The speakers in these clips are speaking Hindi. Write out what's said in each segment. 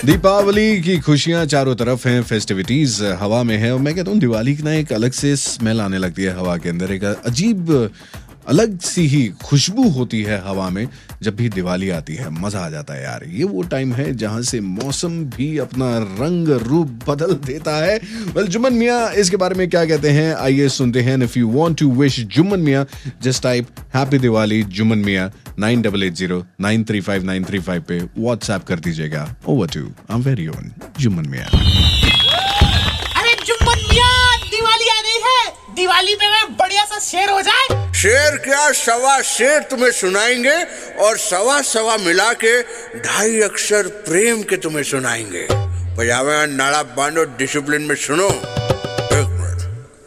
दीपावली की खुशियां चारों तरफ हैं, फेस्टिविटीज हवा में है और मैं कहता हूँ दिवाली की ना एक अलग से स्मेल आने लगती है हवा के अंदर। एक अजीब अलग सी ही खुशबू होती है हवा में जब भी दिवाली आती है। मजा आ जाता है यार। ये वो टाइम है जहां से मौसम भी अपना रंग रूप बदल देता है। वेल, जुम्मन मियां इसके बारे में क्या कहते हैं आइए सुनते हैं। If you want to wish Jumman Miyan just type happy Diwali Jumman Miyan 9880935935 पे व्हाट्सएप कर दीजिएगा। Over to I am very own Jumman Miyan. अरे जुम्मन मियां, दिवाली आ गई है। दिवाली पे मैं बढ़िया सा शेर हो जाए। शेर क्या, सवा शेर तुम्हें सुनाएंगे और सवा मिला के 2.5 अक्षर प्रेम के तुम्हें सुनाएंगे। पजामे नाड़ा बांधो, डिसिप्लिन में सुनो। एक मिनट।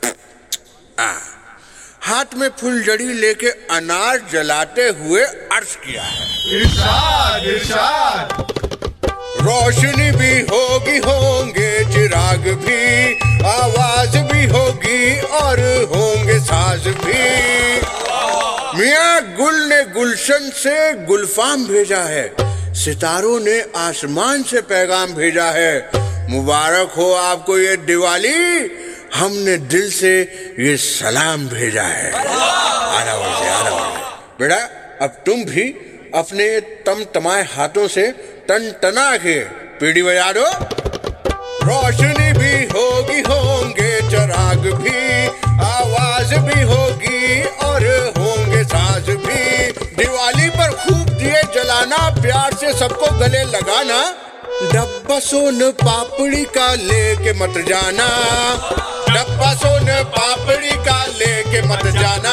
हाथ में फुलझड़ी लेके अनार जलाते हुए अर्ज किया है, इरशाद इरशाद। रोशनी भी होगी, होंगे चिराग भी, आवाज भी होगी और होंगे साज भी। मियाँ गुल ने गुलशन से गुलफाम भेजा है, सितारों ने आसमान से पैगाम भेजा है। मुबारक हो आपको ये दिवाली, हमने दिल से ये सलाम भेजा है। आना बेटा, अब तुम भी अपने तमतमाए हाथों से टन टना के पीढ़ी बजा दो। रोशनी भी होगी, होंगे चिराग भी, आवाज भी होगी और होंगे साज भी। दिवाली पर खूब दिए जलाना, प्यार से सबको गले लगाना। डब्बा सोन पापड़ी का लेके मत जाना, डब्बा सोन पापड़ी का लेके मत जाना।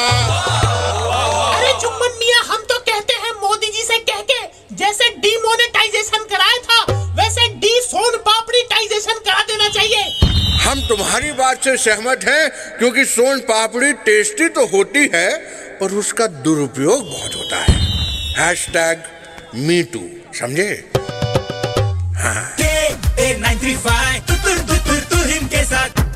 अरे जुम्मन मियां, हम तो कहते हैं मोदी जी से कह के जैसे डीमोनेटाइजेशन कराया था वैसे डी सोन पापड़ीटाइजेशन करा देना चाहिए। हम तुम्हारी बात से सहमत हैं, क्योंकि सोन पापड़ी टेस्टी तो होती है पर उसका दुरुपयोग बहुत होता है। #MeToo, समझे? हाँ। K935 तू हिम के साथ